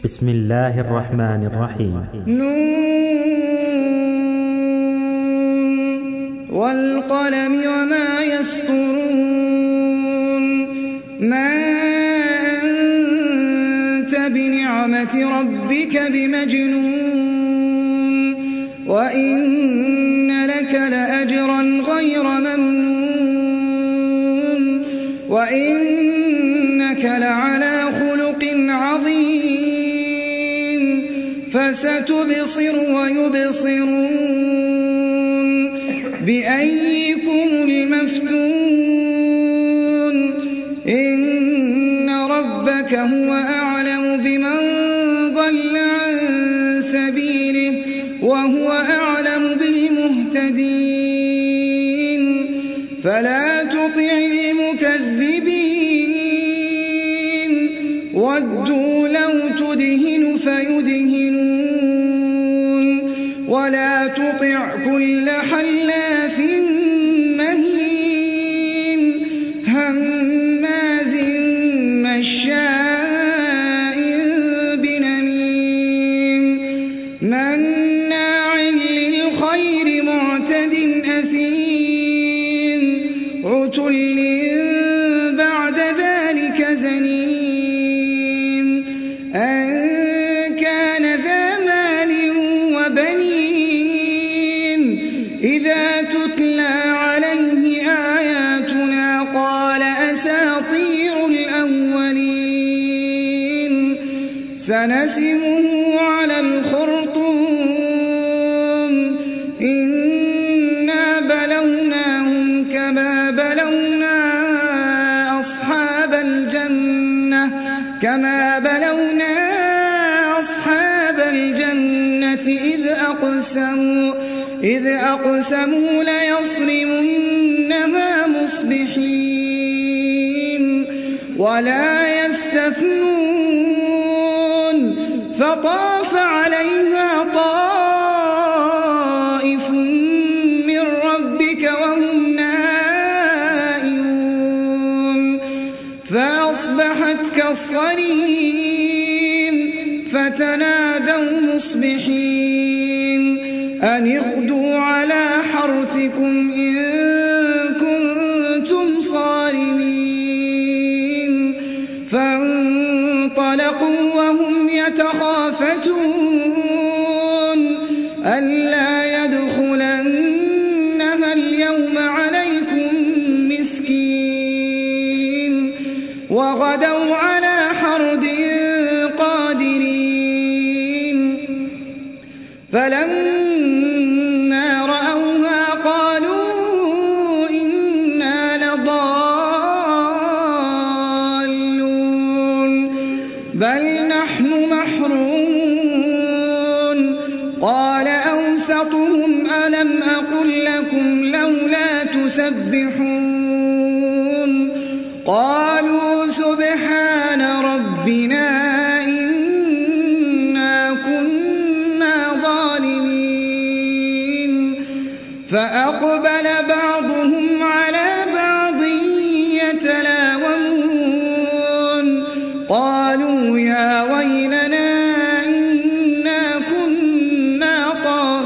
بسم الله الرحمن الرحيم. والقلم وما يسطرون. ما أنت بنعمة ربك بمجنون وإن لك لأجرا غير ممنون وإنك لعلى خلق عظيم فستبصر ويبصرون بأيكم المفتون إن ربك هو أعلم بمن ضل عن سبيله وهو أعلم بالمهتدين فلا تطع المكذبين ودوا لو تدهن فيدهنون ولا تطع كل حلاف مهين هماز مشاء بنميم مناع للخير معتد أثيم عتل بعد ذلك زنيم أن كان ذا مال وبنين إذا تتلى عليه آياتنا قال أساطير الأولين سنسمه على الخرطوم إنا بلوناهم كما بلونا أصحاب الجنة إذ أقسموا ليصرمنها مصبحين ولا يستثنون فطاف عليها طائف من ربك وهم نائمون فأصبحت كالصريم فتنادوا مصبحين أن اغدوا على حرثكم إن كنتم صارمين فانطلقوا وهم يتخافتون ألا يدخلنها اليوم عليكم مسكين وغدوا على حرد قادرين فلما رأوها قالوا إنا لضالون بل نحن محرومون قال أوسطهم ألم أقل لكم لولا تسبحون قالوا سبحان ربنا فأقبل بعضهم على بعض يتلاومون قالوا يا ويلنا إنا كنا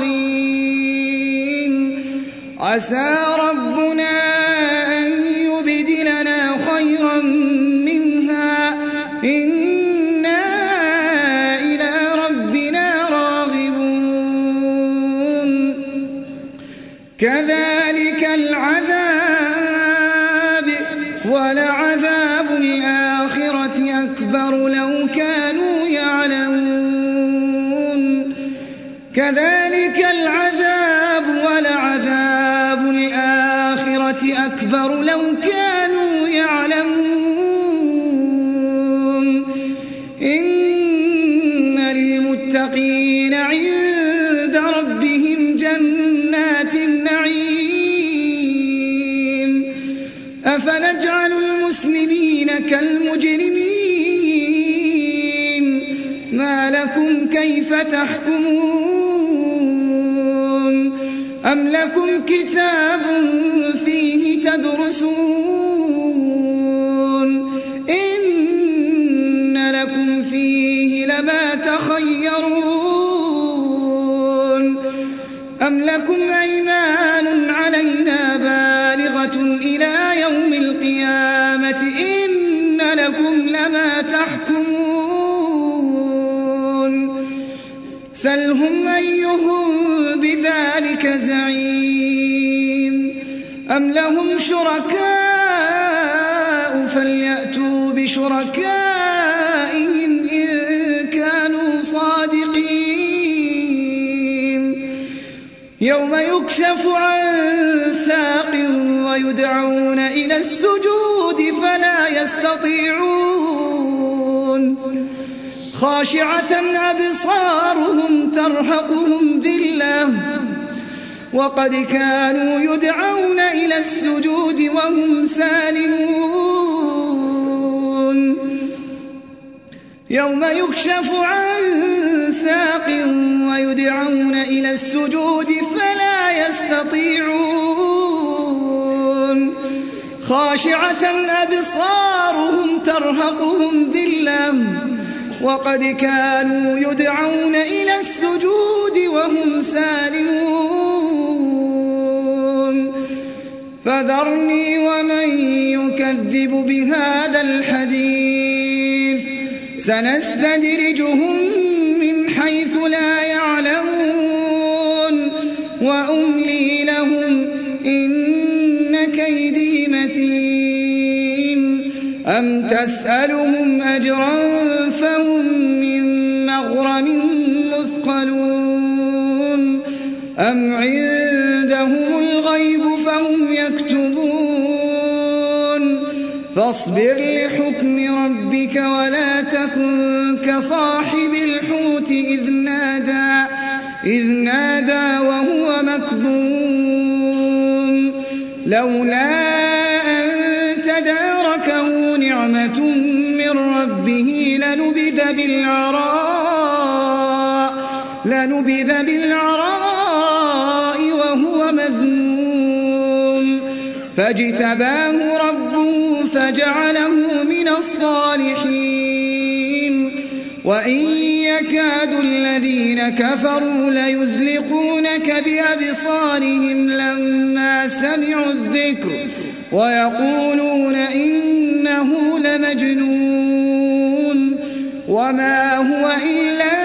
طاغين عسى ربنا أن يبدلنا خيرا منها إنا إلى ربنا راغبون كذلك العذاب ولعذاب الآخرة أكبر لو كانوا يعلمون كذلك العذاب ولعذاب الآخرة أكبر لو كانوا يعلمون إن للمتقين عند ربهم جنات النعيم أفنجعل المسلمين كالمجرمين ما لكم كيف تحكمون أم لكم كتاب فيه تدرسون إن لكم فيه لما لما تخيرون أم لكم أيمان علينا بالغة إلى يوم القيامة إن لكم لما تحكمون سلهم أيهم بذلك زعيم أم لهم شركاء فليأتوا بشركائهم إن كانوا صادقين يوم يكشف عن ساق ويدعون إلى السجود فلا يستطيعون خاشعة أبصارهم ترهقهم ذلة وقد كانوا يدعون إلى السجود وهم سالمون يوم يكشف عن ساق ويدعون إلى السجود فلا يستطيعون خاشعة أبصارهم ترهقهم ذلة وقد كانوا يدعون إلى السجود وهم سالمون فذرني ومن يكذب بهذا الحديث سنستدرجهم من حيث لا يعلمون وأملي لهم إن كيدي متين أم تسألهم أجرا فهم من مغرم مثقلون أم عندهم الغيب فهم يكتبون فاصبر لحكم ربك ولا تكن كصاحب الحوت إذ نادى وهو مكظوم لولا أن تداركه نعمة من ربه لنبذ بالعراء وهو مذموم فاجتباه ربه فجعله من الصالحين وإن يكاد الذين كفروا ليزلقونك بأبصارهم لما سمعوا الذكر ويقولون إنه لمجنون وما هو إلا